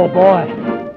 Oh, boy.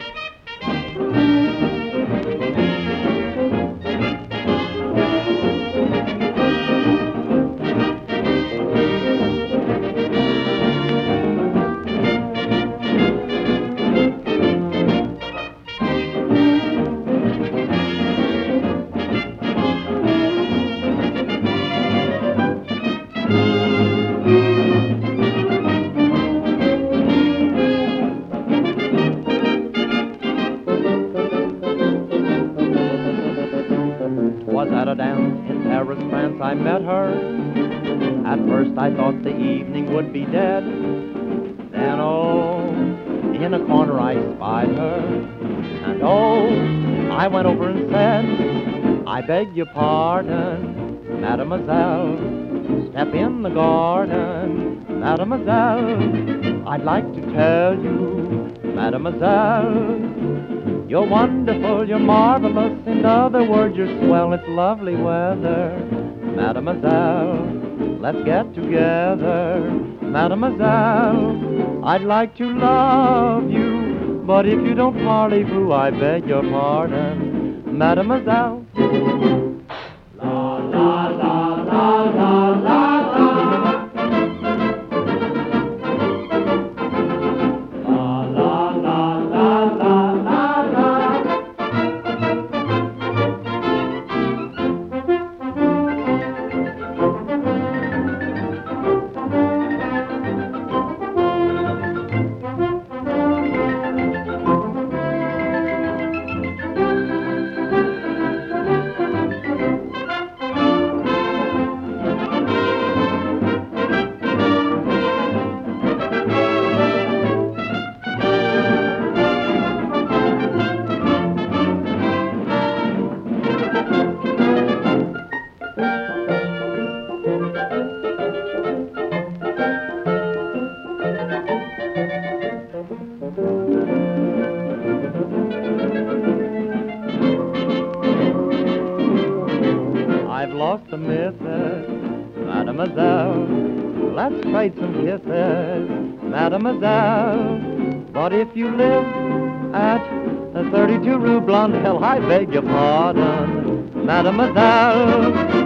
Was at a dance in Paris, France, I met her. At first I thought the evening would be dead. Then, oh, in a corner I spied her. And oh, I went over and said, I beg your pardon, mademoiselle. Step in the garden, mademoiselle. I'd like to tell you, mademoiselle, you're wonderful, you're marvelous. In other words, you're swell, it's lovely weather. Mademoiselle, let's get together. Mademoiselle, I'd like to love you, but if you don't parlez-vous, I beg your pardon. Mademoiselle. La, la, la, la, la, la. I've lost the missus, mademoiselle. Let's trade some kisses, mademoiselle. But if you live at 32 Rue Blondel, I beg your pardon, mademoiselle.